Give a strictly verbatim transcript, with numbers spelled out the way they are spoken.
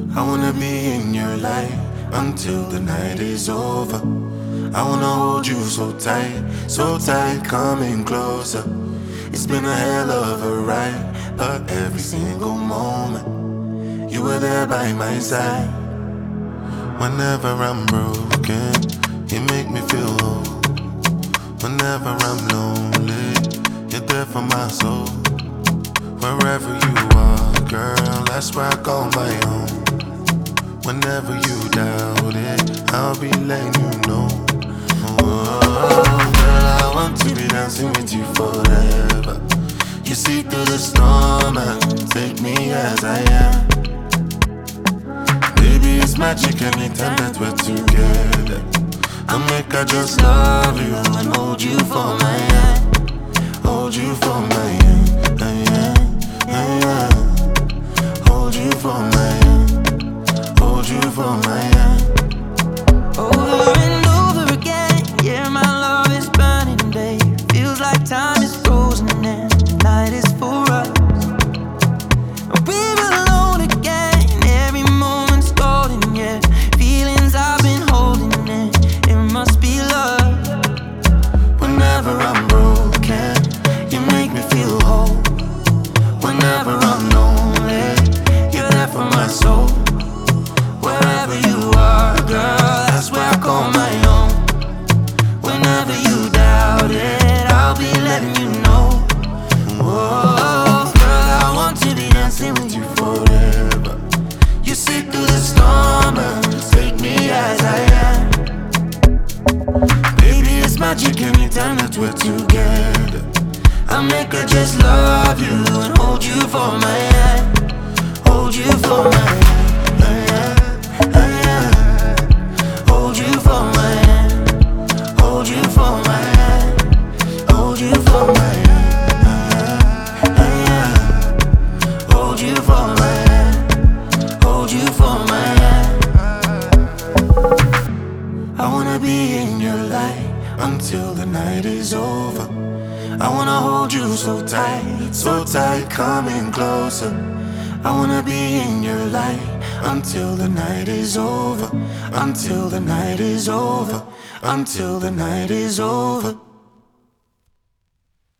I wanna be in your life until the night is over. I wanna hold you so tight, so tight, coming closer. It's been a hell of a ride, but every single moment you were there by my side. Whenever I'm broken, you make me feel whole. Whenever I'm lonely, you're there for my soul. Wherever you are, girl, that's where I call my own. Whenever you doubt it, I'll be letting you know. Oh, girl, I want to be dancing with you forever. You see through the storm and take me as I am. Baby, it's magic anytime that we're together. I'll make I just love you and hold you for my hand. Hold you for my hand, hand, hand. Hold you for my hand. Hold you for my hand. Over and over again, yeah, my love is burning, babe. Feels like time is frozen and the night is for us. We're alone again, every moment's golden, yeah. Feelings I've been holding in, it must be love. Whenever I'm broken, you make me feel whole. Whenever I'm lonely, you're there for my soul. Wherever you are, girl, that's where I call my own. Whenever you doubt it, I'll be letting you know. Whoa, girl, I want to be dancing with you forever. You see through the storm and take me as I am. Baby, it's magic anytime that we're together. I make her just love you and hold you for my hand. Hold you for my hand. Hold you for my hand. Hold you for my hand. Hold you for my hand. Hold you for my hand. Hold you for my hand. I wanna be in your light until the night is over. I wanna hold you so tight, so tight, coming closer. I wanna be in your light until the night is over. Until the night is over. Until the night is over.